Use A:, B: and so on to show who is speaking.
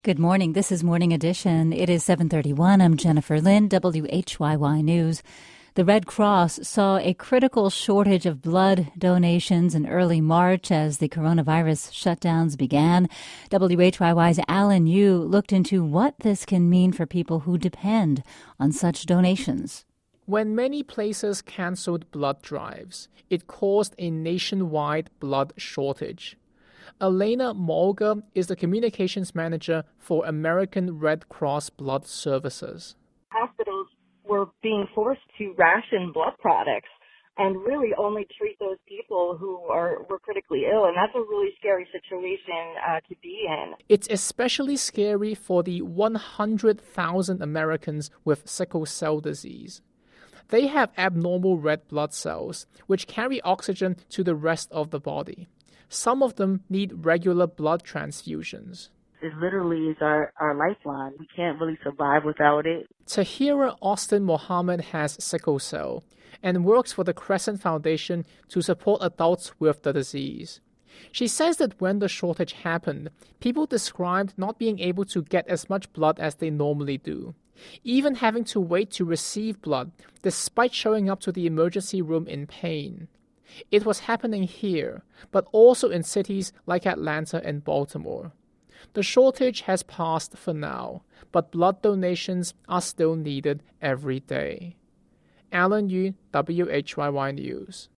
A: Good morning. This is Morning Edition. It is 7:31. I'm Jennifer Lynn, WHYY News. The Red Cross saw a critical shortage of blood donations in early March as the coronavirus shutdowns began. WHYY's Alan Yu looked into what this can mean for people who depend on such donations.
B: When many places canceled blood drives, it caused a nationwide blood shortage. Elena Molga is the communications manager for American Red Cross Blood Services.
C: Hospitals were being forced to ration blood products and really only treat those people who were critically ill, and that's a really scary situation to be in.
B: It's especially scary for the 100,000 Americans with sickle cell disease. They have abnormal red blood cells, which carry oxygen to the rest of the body. Some of them need regular blood transfusions.
D: It literally is our lifeline. We can't really survive without it.
B: Tahira Austin Mohammed has sickle cell and works for the Crescent Foundation to support adults with the disease. She says that when the shortage happened, people described not being able to get as much blood as they normally do, even having to wait to receive blood despite showing up to the emergency room in pain. It was happening here, but also in cities like Atlanta and Baltimore. The shortage has passed for now, but blood donations are still needed every day. Alan Yu, WHYY News.